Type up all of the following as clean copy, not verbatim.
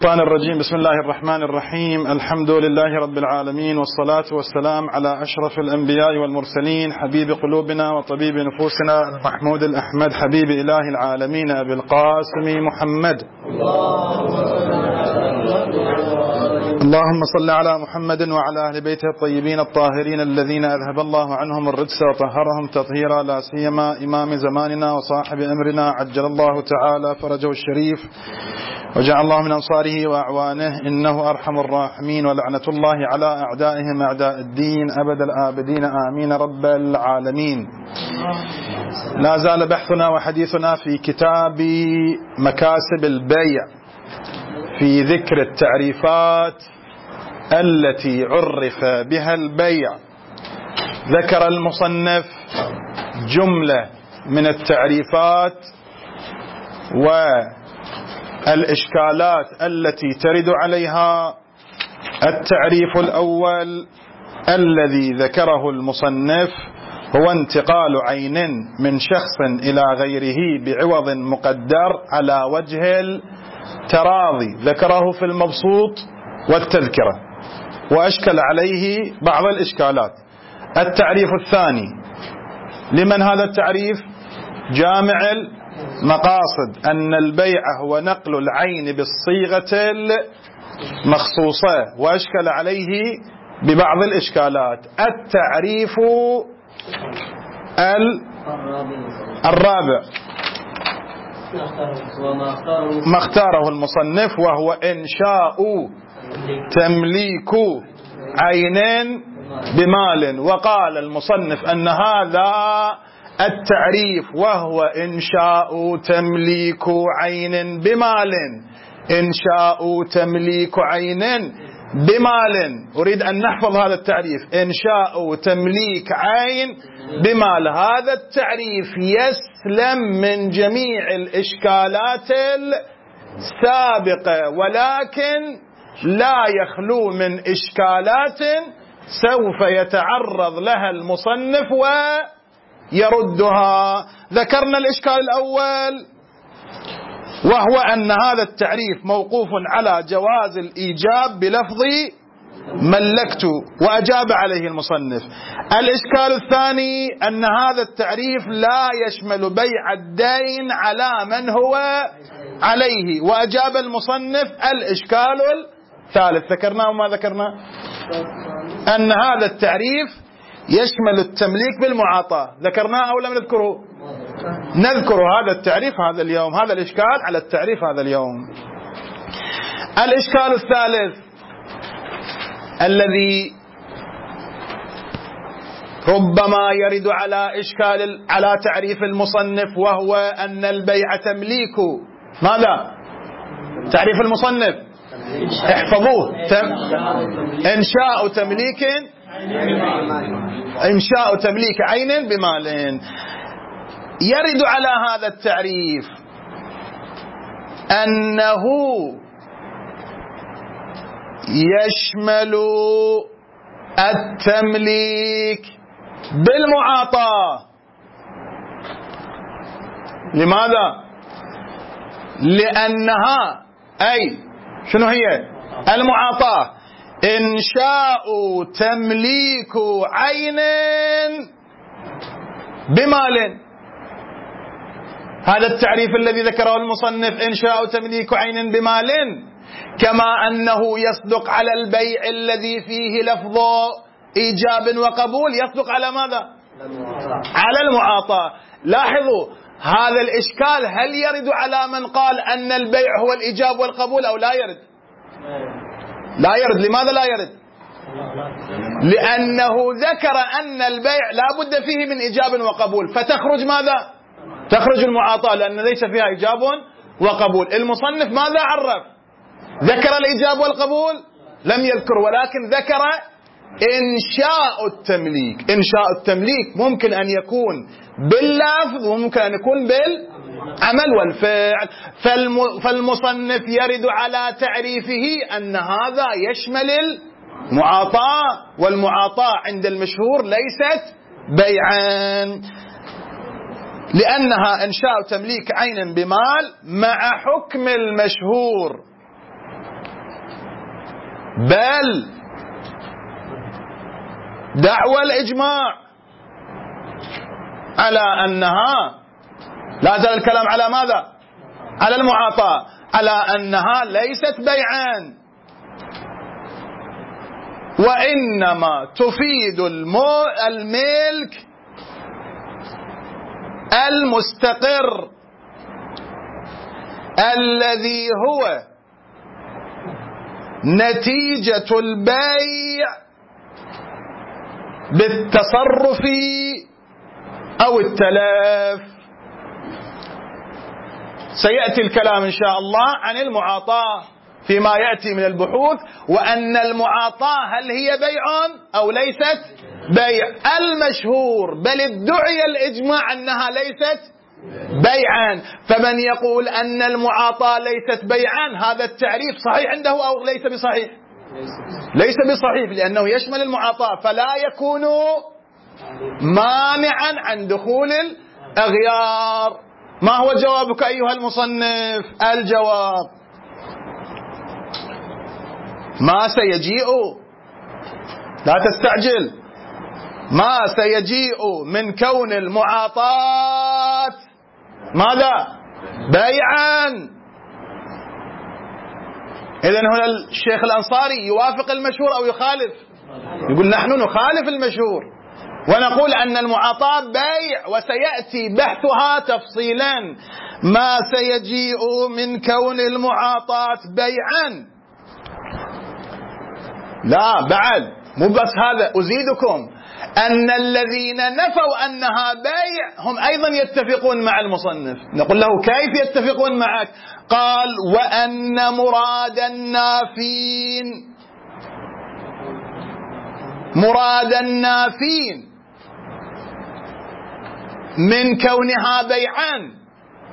الشيطان الرجيم. بسم الله الرحمن الرحيم. الحمد لله رب العالمين، والصلاة والسلام على أشرف الأنبياء والمرسلين، حبيب قلوبنا وطبيب نفوسنا المحمود الأحمد، حبيب إله العالمين أبي القاسم محمد. اللهم صل على محمد وعلى أهل بيته الطيبين الطاهرين الذين أذهب الله عنهم الرجس وطهرهم تطهيرا، لا سيما إمام زماننا وصاحب أمرنا عجل الله تعالى فرجه الشريف وجعل الله من أنصاره وأعوانه، إنه أرحم الراحمين، ولعنة الله على أعدائهم أعداء الدين أبد الآبدين آمين رب العالمين. لا زال بحثنا وحديثنا في كتاب مكاسب البيع في ذكر التعريفات التي عرف بها البيع. ذكر المصنف جملة من التعريفات والإشكالات التي ترد عليها. التعريف الأول الذي ذكره المصنف هو انتقال عين من شخص إلى غيره بعوض مقدر على وجه التراضي، ذكره في المبسوط والتذكرة وأشكل عليه بعض الإشكالات. التعريف الثاني لمن هذا التعريف؟ جامع المقاصد، أن البيع هو نقل العين بالصيغة المخصوصة، وأشكل عليه ببعض الإشكالات. التعريف الرابع ما اختاره المصنف، وهو إنشاء تمليك عينين بمال. وقال المصنف أن هذا التعريف وهو إنشاء تمليك عين بمال، إنشاء تمليك عين بمال. أريد أن نحفظ هذا التعريف، إنشاء تمليك عين بمال. هذا التعريف يسلم من جميع الإشكالات السابقة، ولكن لا يخلو من إشكالات سوف يتعرض لها المصنف ويردها. ذكرنا الإشكال الأول وهو أن هذا التعريف موقوف على جواز الإيجاب بلفظ ملكت، وأجاب عليه المصنف. الإشكال الثاني أن هذا التعريف لا يشمل بيع الدين على من هو عليه، وأجاب المصنف. الإشكال الثالث ذكرناه وما ذكرنا، أن هذا التعريف يشمل التمليك بالمعاطاة، ذكرناه أو لم نذكره؟ نذكر هذا التعريف هذا اليوم، هذا الإشكال على التعريف هذا اليوم. الإشكال الثالث الذي ربما يرد على تعريف المصنف، وهو أن البيع تمليك ماذا؟ تعريف المصنف احفظوه، إنشاء تمليك عين بمال. يرد على هذا التعريف أنه يشمل التمليك بالمعاطاة. لماذا؟ لأنها أي شنو هي المعاطاة؟ إنشاء تمليك عين بمال. هذا التعريف الذي ذكره المصنف إنشاء تمليك عين بمال، كما أنه يصدق على البيع الذي فيه لفظ إيجاب وقبول، يصدق على ماذا؟ على المعاطاة. لاحظوا هذا الإشكال، هل يرد على من قال أن البيع هو الإيجاب والقبول أو لا يرد؟ لا يرد. لماذا لا يرد؟ لأنه ذكر أن البيع لا بد فيه من إيجاب وقبول، فتخرج ماذا؟ تخرج المعاطاة، لأن ليس فيها إيجاب وقبول. المصنف ماذا عرف؟ ذكر الإيجاب والقبول؟ لم يذكر، ولكن ذكر إنشاء التمليك. إنشاء التمليك ممكن أن يكون باللفظ وممكن أن يكون بالعمل والفعل. فالمصنف يرد على تعريفه أن هذا يشمل المعاطاة، والمعاطاة عند المشهور ليست بيعا، لأنها إنشاء تمليك عين بمال مع حكم المشهور بل دعوى الإجماع على أنها، لا زال الكلام على ماذا؟ على المعاطاة، على أنها ليست بيعا، وإنما تفيد الملك المستقر الذي هو نتيجة البيع بالتصرف أو التلف. سيأتي الكلام إن شاء الله عن المعاطاة فيما يأتي من البحوث، وأن المعاطاة هل هي بيع أو ليست بيع. المشهور بل ادعي الإجماع أنها ليست بيعا، فمن يقول أن المعاطاة ليست بيعا هذا التعريف صحيح عنده أو ليس بصحيح؟ ليس بصحيح، لأنه يشمل المعاطاة، فلا يكون مانعا عن دخول الأغيار. ما هو جوابك أيها المصنف؟ الجواب ما سيجيء، لا تستعجل، ما سيجيء من كون المعاطاة ماذا؟ بيعا. إذن هنا الشيخ الأنصاري يوافق المشهور أو يخالف؟ يقول نحن نخالف المشهور ونقول أن المعاطاة بيع، وسيأتي بحثها تفصيلا. ما سيجيء من كون المعاطاة بيعا، لا بعد مو بس هذا، أزيدكم أن الذين نفوا أنها بيع هم أيضا يتفقون مع المصنف. نقول له كيف يتفقون معك؟ قال وأن مراد النافين من كونها بيعا،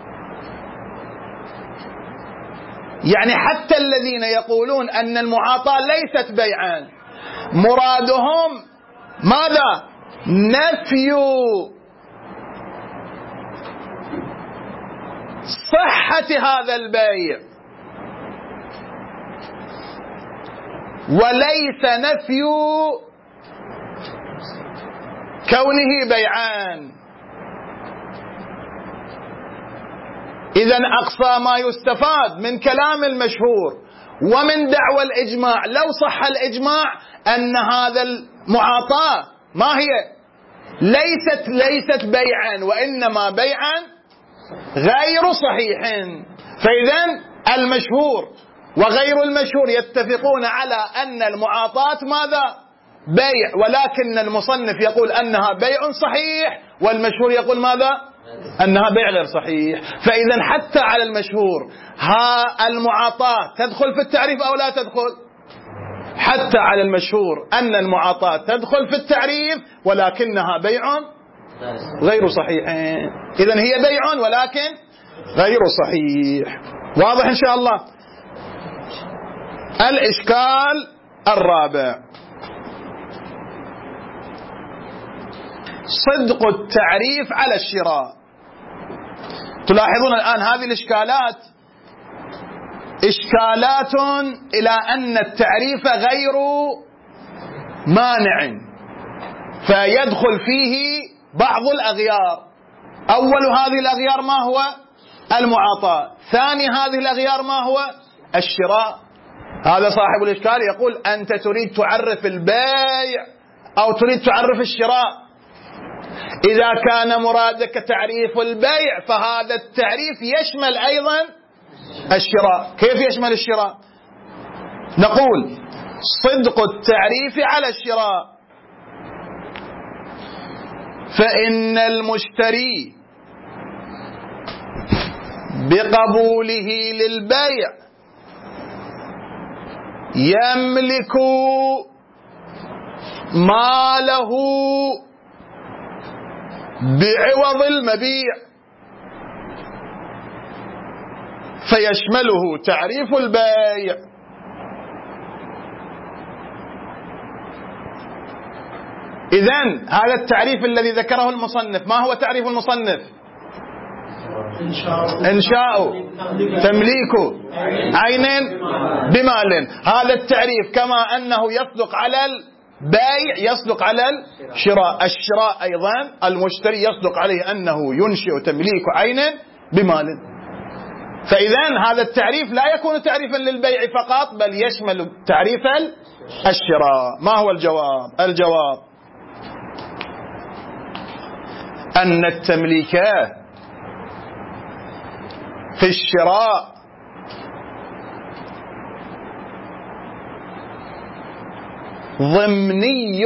يعني حتى الذين يقولون أن المعاطاة ليست بيعا مرادهم ماذا؟ نفي صحة هذا البيع، وليس نفي كونه بيعان. إذن أقصى ما يستفاد من كلام المشهور ومن دعوى الإجماع لو صح الإجماع أن هذا المعاطاة ما هي؟ ليست بيعا، وإنما بيعا غير صحيح. فإذن المشهور وغير المشهور يتفقون على أن المعاطاة ماذا؟ بيع، ولكن المصنف يقول أنها بيع صحيح، والمشهور يقول ماذا؟ أنها بيع غير صحيح. فإذا حتى على المشهور المعاطاة تدخل في التعريف أو لا تدخل؟ حتى على المشهور أن المعاطاة تدخل في التعريف، ولكنها بيع غير صحيح. إذن هي بيع ولكن غير صحيح. واضح إن شاء الله؟ الإشكال الرابع صدق التعريف على الشراء. تلاحظون الآن هذه الإشكالات إشكالات إلى أن التعريف غير مانع، فيدخل فيه بعض الأغيار. أول هذه الأغيار ما هو؟ المعاطاة. ثاني هذه الأغيار ما هو؟ الشراء. هذا صاحب الإشكال يقول أنت تريد تعرف البيع أو تريد تعرف الشراء. إذا كان مرادك تعريف البيع فهذا التعريف يشمل أيضا الشراء. كيف يشمل الشراء؟ نقول صدق التعريف على الشراء، فإن المشتري بقبوله للبيع يملك ماله بعوض المبيع، فيشمله تعريف البيع. إذن هذا التعريف الذي ذكره المصنف، ما هو تعريف المصنف؟ إنشاء تمليك عين بمال. هذا التعريف كما أنه يصدق على البيع يصدق على الشراء. الشراء أيضا المشتري يصدق عليه أنه ينشئ تمليك عين بمال. فإذا هذا التعريف لا يكون تعريفا للبيع فقط بل يشمل تعريف الشراء. ما هو الجواب؟ الجواب أن التمليك في الشراء ضمني،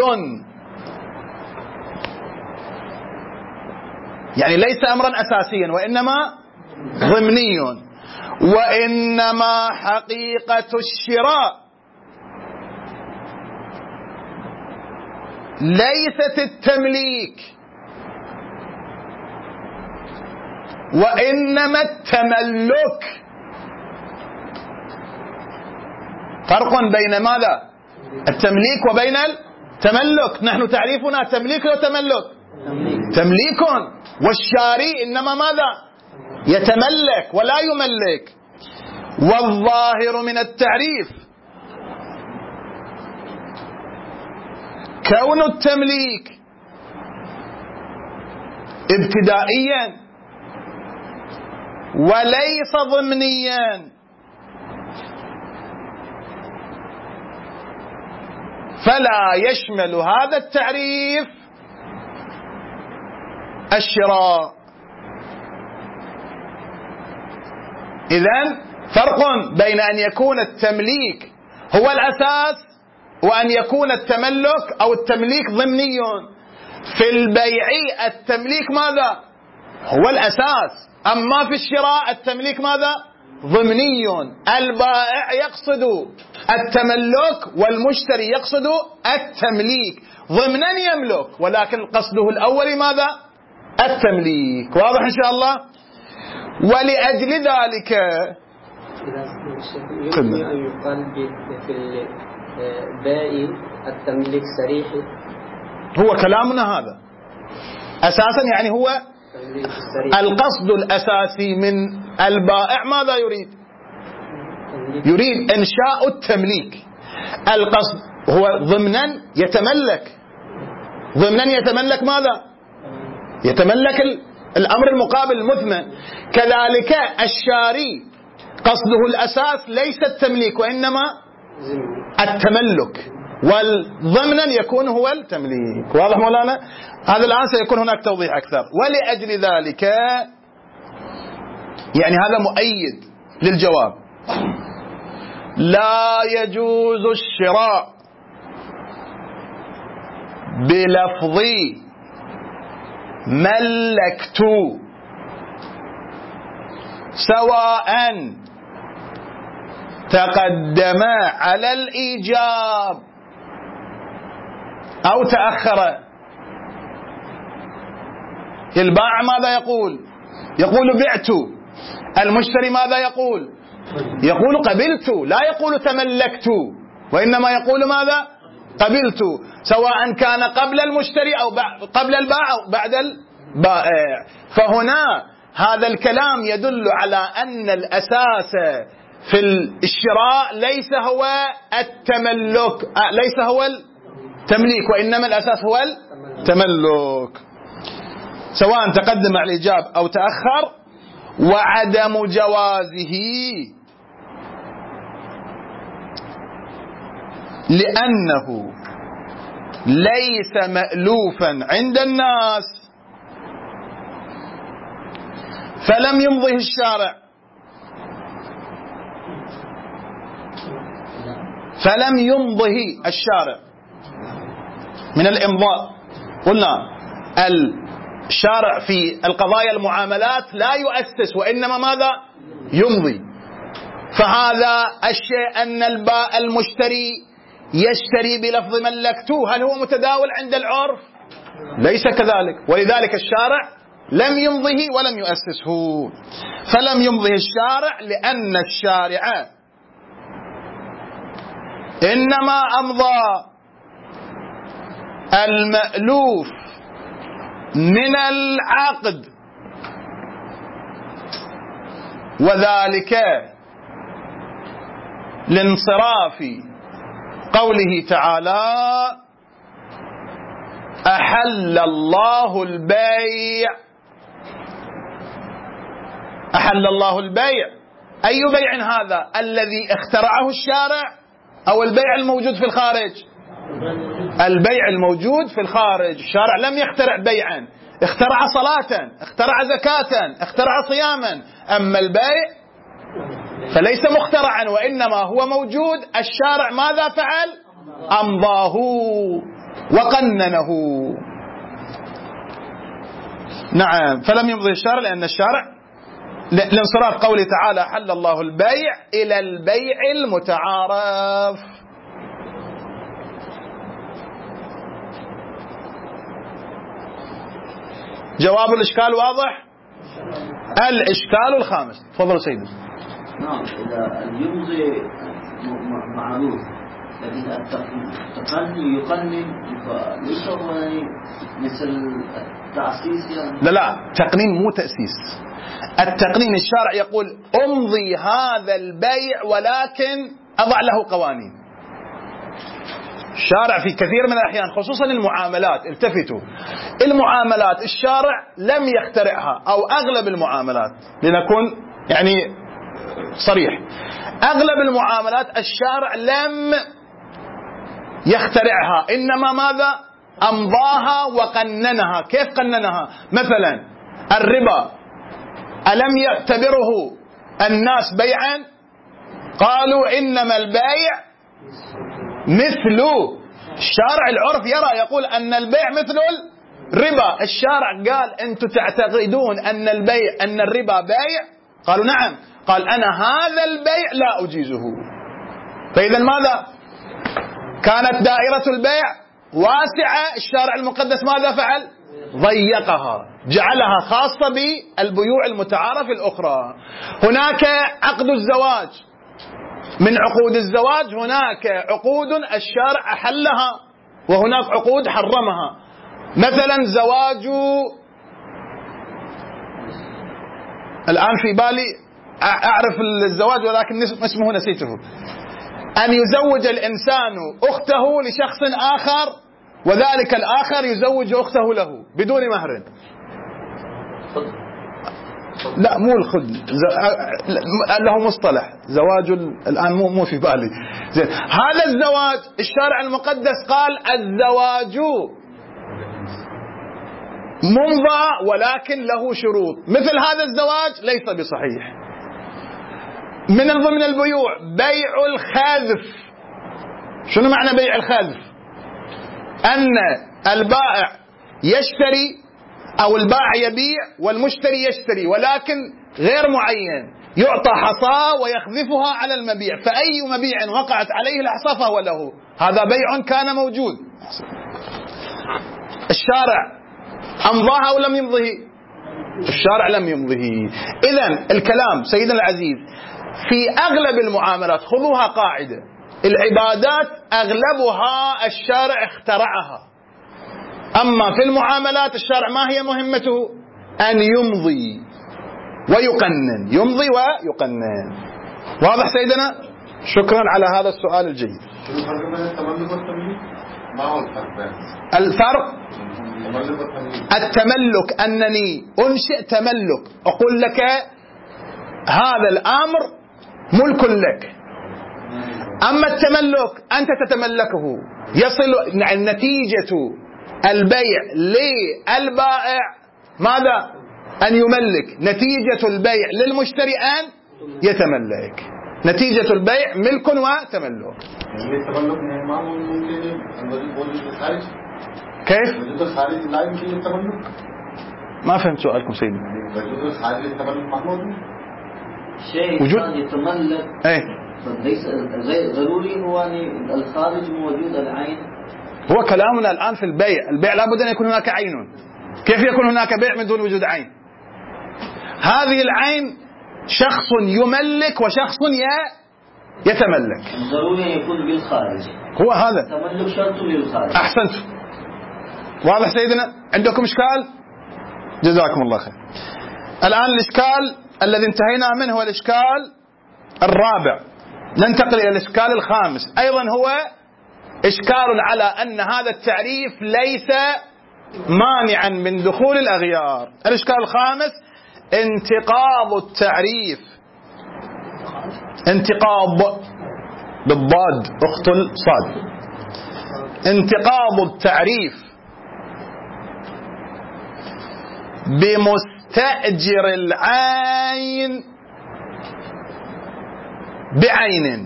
يعني ليس أمرا أساسيا وإنما ضمني. وإنما حقيقة الشراء ليست التمليك وإنما التملك. فرق بين ماذا؟ التمليك وبين التملك. نحن تعريفنا تمليك وتملك. تمليك، والشاري إنما ماذا؟ يتملك ولا يملك. والظاهر من التعريف كون التمليك ابتدائيا وليس ضمنيا، فلا يشمل هذا التعريف الشراء. إذن فرق بين أن يكون التمليك هو الأساس وأن يكون التملك أو التمليك ضمني. في البيع التمليك ماذا؟ هو الأساس، أما في الشراء التمليك ماذا؟ ضمني. البائع يقصد التملك والمشتري يقصد التمليك. ضمنا يملك ولكن قصده الأول ماذا؟ التمليك. واضح إن شاء الله؟ ولأجل ذلك يمكن أن يقال في البائع التمليك صريح. هو كلامنا هذا أساسا، يعني هو القصد الأساسي من البائع ماذا يريد؟ يريد إنشاء التمليك. القصد هو ضمنا يتملك. ضمنا يتملك ماذا؟ يتملك الأمر المقابل المثمن. كذلك الشاري قصده الأساس ليس التمليك وإنما التملك، والضمنا يكون هو التمليك. واضح مولانا؟ هذا الآن سيكون هناك توضيح أكثر. ولأجل ذلك يعني هذا مؤيد للجواب. لا يجوز الشراء بلفظ ملكت سواء تقدم على الإيجاب أو تأخر. البائع ماذا يقول؟ يقول بعت. المشتري ماذا يقول؟ يقول قبلت، لا يقول تملكت، وإنما يقول ماذا؟ قبلت، سواء كان قبل المشتري أو قبل البائع أو بعد البائع. فهنا هذا الكلام يدل على أن الأساس في الشراء ليس هو التملك، ليس هو التمليك، وإنما الأساس هو التملك سواء تقدم على الإيجاب أو تأخر. وعدم جوازه لأنه ليس مألوفا عند الناس فلم يمضه الشارع، فلم يمضه الشارع من الإمضاء. قلنا الشارع في القضايا المعاملات لا يؤسس وإنما ماذا؟ يمضي. فهذا الشيء أن المشتري يشتري بلفظ ملكته، هل هو متداول عند العرف؟ ليس كذلك، ولذلك الشارع لم يمضه ولم يؤسسه. فلم يمضه الشارع لأن الشارع إنما أمضى المألوف من العقد وذلك لانصراف قوله تعالى أحل الله البيع. أحل الله البيع، أي بيع هذا؟ الذي اخترعه الشارع أو البيع الموجود في الخارج؟ البيع الموجود في الخارج. الشارع لم يخترع بيعا، اخترع صلاة، اخترع زكاة، اخترع صياما. أما البيع فليس مخترعا وإنما هو موجود. الشارع ماذا فعل؟ أمضاه وقننه. نعم، فلم يمضي الشارع لأن الشارع لانصراف قوله تعالى حل الله البيع إلى البيع المتعارف. جواب الإشكال واضح؟ الإشكال الخامس، تفضل سيدي. نعم، إذا يمضي معروف لكن التقنن يقنن ليس هو مثل التأسيس يعني. لا تقنين مو تأسيس. التقنين الشارع يقول امضي هذا البيع ولكن أضع له قوانين. الشارع في كثير من الأحيان خصوصا المعاملات، التفتوا، المعاملات الشارع لم يخترعها، أو أغلب المعاملات، لنكون يعني صريح، أغلب المعاملات الشارع لم يخترعها، إنما ماذا؟ أمضاها وقننها. كيف قننها؟ مثلا الربا ألم يعتبره الناس بيعا؟ قالوا إنما البيع مثل. الشارع العرف يرى يقول أن البيع مثل الربا. الشارع قال أنتم تعتقدون أن البيع أن الربا بيع؟ قالوا نعم. قال أنا هذا البيع لا أجيزه. فإذا ماذا؟ كانت دائرة البيع واسعة، الشارع المقدس ماذا فعل؟ ضيقها، جعلها خاصة بالبيوع المتعارف الأخرى. هناك عقد الزواج، من عقود الزواج هناك عقود الشارع أحلها وهناك عقود حرمها. مثلا زواج، الآن في بالي أعرف الزواج ولكن اسمه نسيته، أن يزوج الإنسان أخته لشخص آخر وذلك الآخر يزوج أخته له بدون مهر. لا مو الخد، له مصطلح زواج الآن مو في بالي. زين، هذا الزواج الشارع المقدس قال الزواج ممضى ولكن له شروط. مثل هذا الزواج ليس بصحيح. من ضمن البيوع بيع الخاذف. شنو معنى بيع الخاذف؟ أن البائع يشتري أو البائع يبيع والمشتري يشتري ولكن غير معين، يعطى حصاة ويخذفها على المبيع، فأي مبيع وقعت عليه الحصاة فهو له. هذا بيع كان موجود. الشارع أمضاها أو لم يمضه؟ الشارع لم يمضه. إذن الكلام سيدنا العزيز في أغلب المعاملات، خذوها قاعدة، العبادات أغلبها الشارع اخترعها. أما في المعاملات الشارع ما هي مهمته؟ أن يمضي ويقنن، يمضي ويقنن. واضح سيدنا؟ شكرا على هذا السؤال الجيد. الفرق التملك أنني أنشئ تملك، أقول لك هذا الأمر ملك لك. أما التملك أنت تتملكه، يصل نتيجة البيع للبائع ماذا؟ أن يملك. نتيجة البيع للمشتري أن يتملك. نتيجة البيع ملك وتملك. كيف؟ ما فهمت سؤالكم سيدي. شيء يتملك ايه ليس ضروري هو أن الخارج موجود العين. هو كلامنا الآن في البيع. البيع لابد أن يكون هناك عين. كيف يكون هناك بيع من دون وجود عين؟ هذه العين شخص يملك وشخص يتملك. ضروري أن يكون بالخارج. هو هذا التملك شرط للخارج. أحسنت. واضح سيدنا؟ عندكم إشكال؟ جزاكم الله خير. الآن الإشكال الذي انتهينا منه هو الإشكال الرابع. ننتقل إلى الإشكال الخامس، أيضا هو إشكال على أن هذا التعريف ليس مانعا من دخول الأغيار. الإشكال الخامس انتقاض التعريف، انتقاض بالضاد أخت الصاد، انتقاض التعريف بمستأجر العين بعين.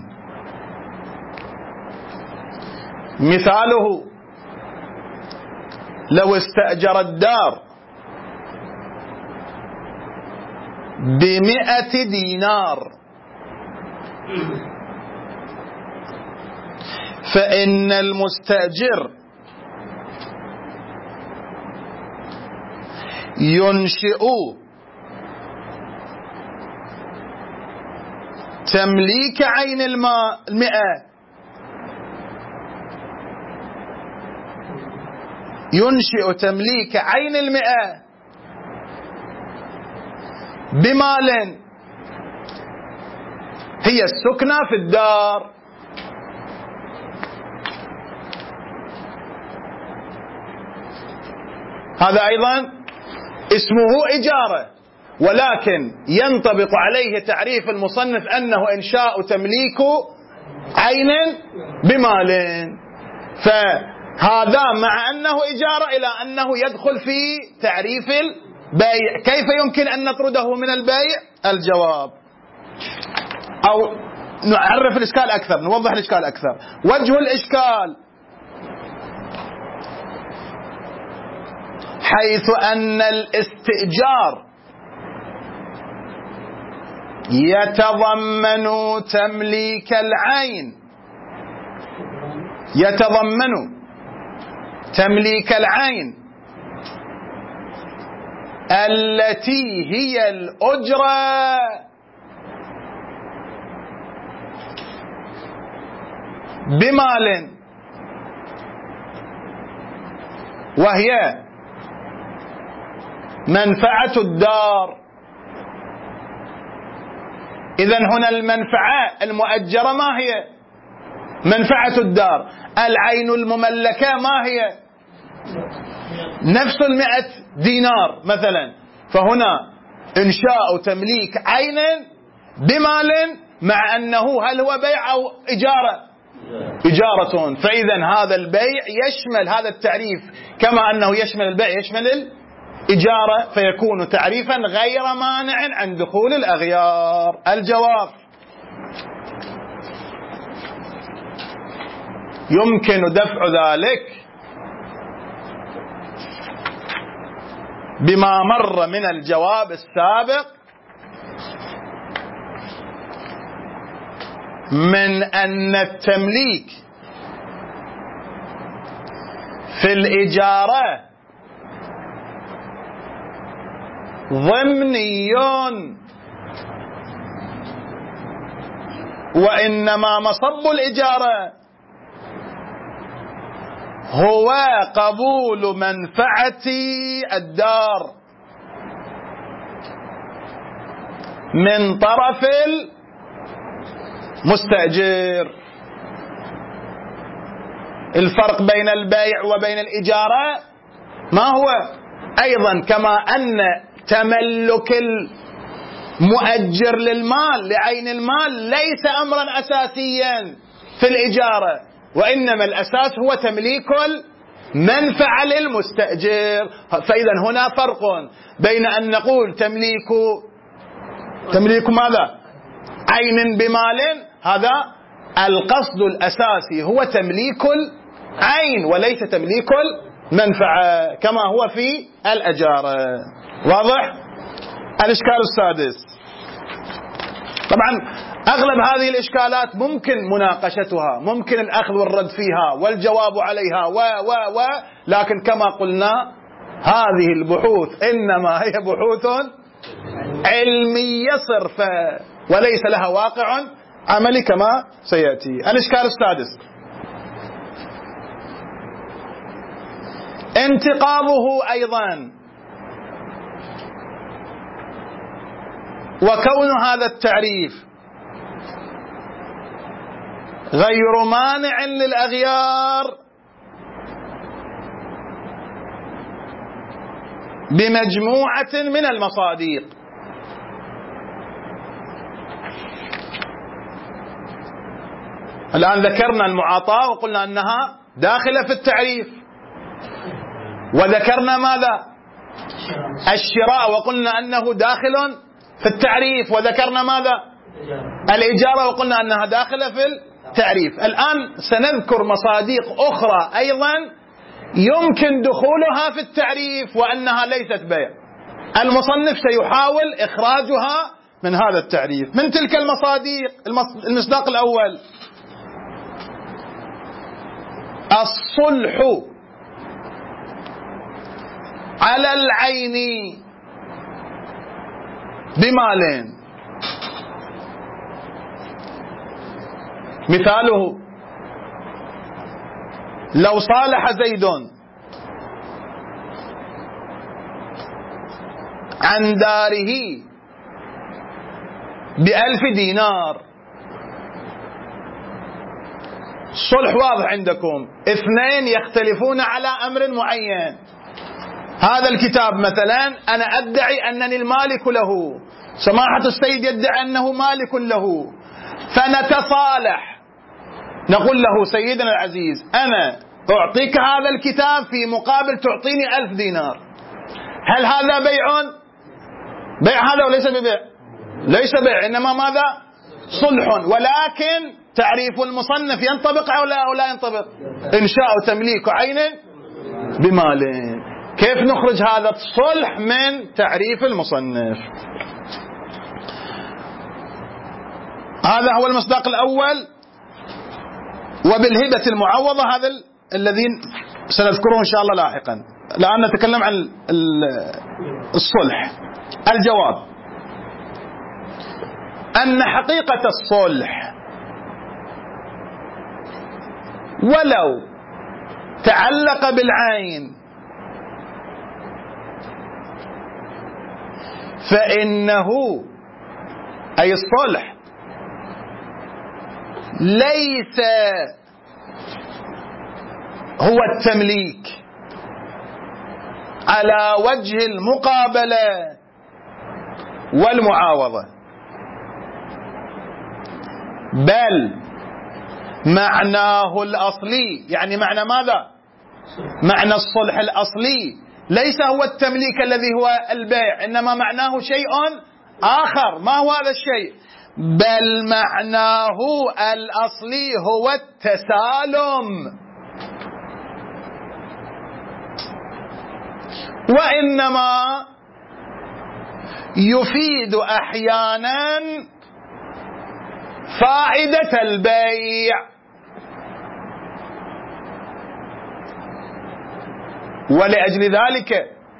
مثاله لو استأجر الدار ب100 دينار فإن المستأجر ينشئ تمليك عين 100، ينشئ تمليك عين 100 بمال هي السكنة في الدار. هذا أيضا اسمه إجارة، ولكن ينطبق عليه تعريف المصنف أنه إنشاء تمليك عين بمال. فهذا مع أنه إجارة إلى أنه يدخل في تعريف البيع. كيف يمكن أن نطرده من البيع؟ الجواب، أو نعرف الإشكال أكثر، نوضح الإشكال أكثر. وجه الإشكال حيث أن الاستئجار يتضمن تمليك العين، يتضمن تمليك العين التي هي الأجرة بمال، وهي منفعة الدار. إذن هنا المنفعة المؤجرة ما هي؟ منفعة الدار. العين المملكة ما هي؟ نفس 100 دينار مثلا. فهنا إنشاء تمليك عين بمال مع أنه هل هو بيع أو إجارة؟ إجارة. فإذا هذا البيع يشمل هذا التعريف كما أنه يشمل البيع يشمل الإجارة، فيكون تعريفا غير مانع عن دخول الأغيار. الجواب يمكن دفع ذلك بما مر من الجواب السابق من أن التمليك في الإجارة ضمني، وإنما مصب الإجارة هو قبول منفعة الدار من طرف المستأجر. الفرق بين البيع وبين الإجارة ما هو؟ أيضا كما أن تملك المؤجر للمال لعين المال ليس أمرا أساسيا في الإجارة، وإنما الأساس هو تمليك المنفعة للمستأجر. فإذا هنا فرق بين أن نقول تمليك ماذا؟ عين بمال، هذا القصد الأساسي هو تمليك العين وليس تمليك المنفعة كما هو في الأجارة. واضح؟ الإشكال السادس. طبعا أغلب هذه الإشكالات ممكن مناقشتها، ممكن الأخذ والرد فيها والجواب عليها لكن كما قلنا هذه البحوث إنما هي بحوث علمية صرفة وليس لها واقع عملي كما سيأتي. الإشكال السادس انتقاضه أيضا وكون هذا التعريف غير مانع للأغيار بمجموعة من المصادق. الآن ذكرنا المعاطاة وقلنا أنها داخلة في التعريف، وذكرنا ماذا؟ الشراء وقلنا أنه داخل في التعريف، وذكرنا ماذا؟ الإجارة وقلنا أنها داخلة في التعريف. الآن سنذكر مصادق أخرى أيضا يمكن دخولها في التعريف وأنها ليست بيع. المصنف سيحاول إخراجها من هذا التعريف. من تلك المصادق المصداق الأول الصلح على العين بمال. مثاله لو صالح زيد عن داره ب1000 دينار، صلح واضح عندكم، اثنين يختلفون على أمر معين. هذا الكتاب مثلا أنا أدعي أنني المالك له، سماحة السيد يدعي أنه مالك له، فنتصالح، نقول له سيدنا العزيز أنا أعطيك هذا الكتاب في مقابل تعطيني 1000 دينار. هل هذا بيع؟ بيع هذا وليس ببيع؟ ليس بيع، إنما ماذا؟ صلح. ولكن تعريف المصنف ينطبق أو لا ينطبق؟ إنشاء تمليك عين بمال. كيف نخرج هذا الصلح من تعريف المصنف؟ هذا هو المصداق الأول. وبالهبة المعوضة هذا الذين سنذكره إن شاء الله لاحقا. الآن نتكلم عن الصلح. الجواب أن حقيقة الصلح ولو تعلق بالعين فإنه أي الصلح ليس هو التمليك على وجه المقابلة والمعاوضة، بل معناه الأصلي. يعني معنى ماذا؟ معنى الصلح الأصلي ليس هو التمليك الذي هو البيع، إنما معناه شيء آخر. ما هو هذا الشيء؟ بل معناه الأصلي هو التسالم، وإنما يفيد أحيانا فائدة البيع. ولأجل ذلك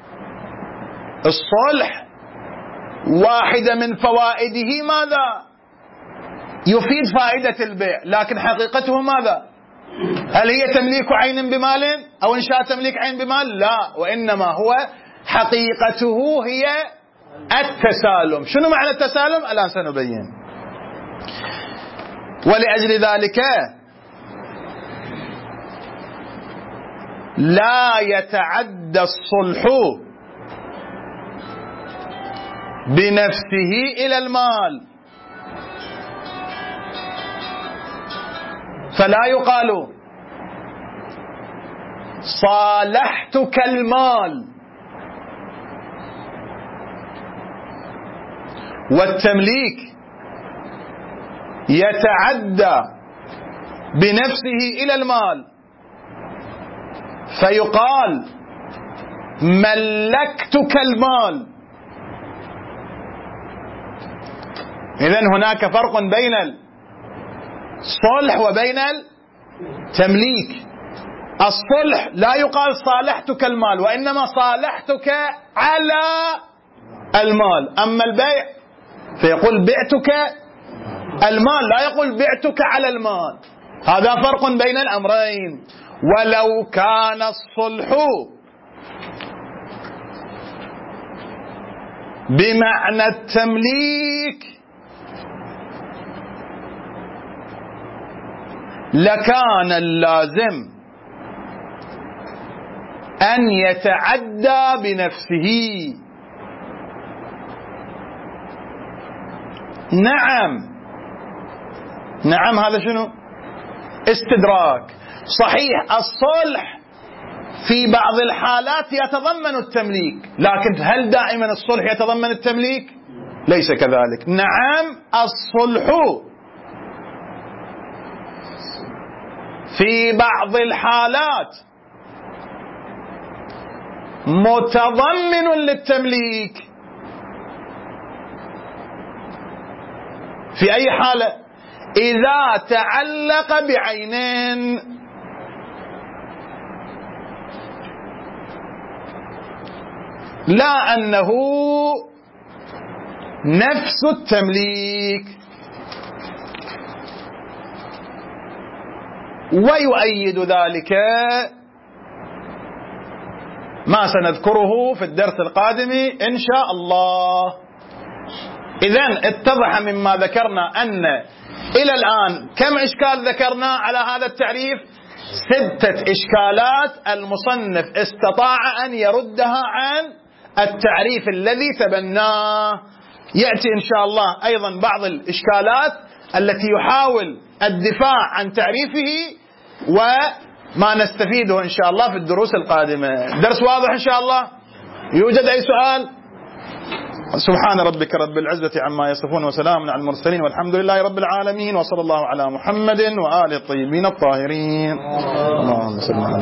الصلح واحدة من فوائده ماذا؟ يفيد فائدة البيع، لكن حقيقته ماذا؟ هل هي تمليك عين بمال أو إنشاء تمليك عين بمال؟ لا، وإنما هو حقيقته هي التسالم. شنو معنى التسالم؟ الآن سنبين. ولأجل ذلك لا يتعدى الصلح بنفسه إلى المال، فلا يقال صالحتك المال. والتمليك يتعدى بنفسه إلى المال فيقال ملكتك المال. إذن هناك فرق بين الصلح وبين التمليك. الصلح لا يقال صالحتك المال، وإنما صالحتك على المال. أما البيع فيقول بعتك المال، لا يقول بعتك على المال. هذا فرق بين الأمرين. ولو كان الصلح بمعنى التمليك لكان اللازم أن يتعدى بنفسه. نعم هذا شنو؟ استدراك. صحيح الصلح في بعض الحالات يتضمن التمليك، لكن هل دائما الصلح يتضمن التمليك؟ ليس كذلك. نعم الصلح في بعض الحالات متضمن للتمليك. في أي حالة؟ إذا تعلق بعينين، لا أنه نفس التمليك. ويؤيد ذلك ما سنذكره في الدرس القادم إن شاء الله. إذن اتضح مما ذكرنا أن إلى الآن كم إشكال ذكرنا على هذا التعريف؟ 6 إشكالات المصنف استطاع أن يردها عن التعريف الذي تبناه. يأتي إن شاء الله أيضا بعض الإشكالات التي يحاول الدفاع عن تعريفه وما نستفيده إن شاء الله في الدروس القادمة. درس واضح إن شاء الله؟ يوجد أي سؤال؟ سبحان ربك رب العزة عما يصفون وسلام على المرسلين والحمد لله رب العالمين، وصلى الله على محمد وآله الطيبين الطاهرين. اللهم صل على